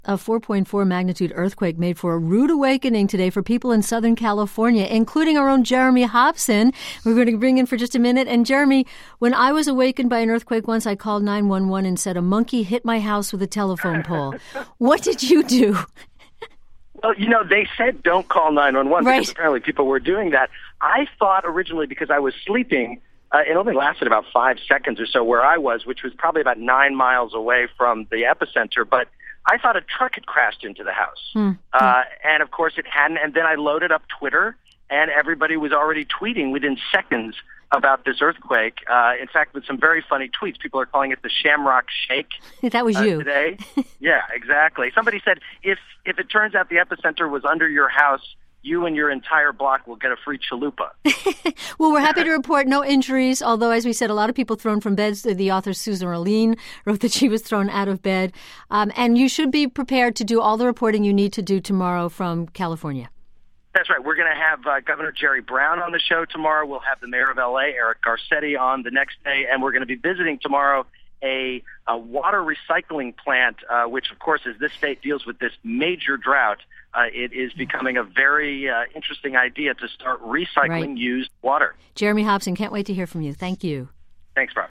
A 4.4 magnitude earthquake made for a rude awakening today for people in Southern California, including our own Jeremy Hobson. We're going to bring in for just a minute. And Jeremy, when I was awakened by an earthquake once, I called 911 and said, a monkey hit my house with a telephone pole. What did you do? Well, they said don't call 911 right. Because apparently people were doing that. I thought originally because I was sleeping, it only lasted about 5 seconds or so where I was, which was probably about 9 miles away from the epicenter. But I thought a truck had crashed into the house. And, of course, it hadn't. And then I loaded up Twitter, and everybody was already tweeting within seconds about this earthquake. In fact, with some very funny tweets. People are calling it the Shamrock Shake. That was you. Today. Yeah, exactly. Somebody said if it turns out the epicenter was under your house, you and your entire block will get a free chalupa. Well, we're happy to report no injuries, although, as we said, a lot of people thrown from beds. The author Susan Orlean wrote that she was thrown out of bed. And you should be prepared to do all the reporting you need to do tomorrow from California. That's right. We're going to have Governor Jerry Brown on the show tomorrow. We'll have the mayor of L.A., Eric Garcetti, on the next day. And we're going to be visiting tomorrow a water recycling plant, which, of course, as this state deals with this major drought, it is becoming a very interesting idea to start recycling used water. Jeremy Hobson, can't wait to hear from you. Thank you. Thanks, Bob.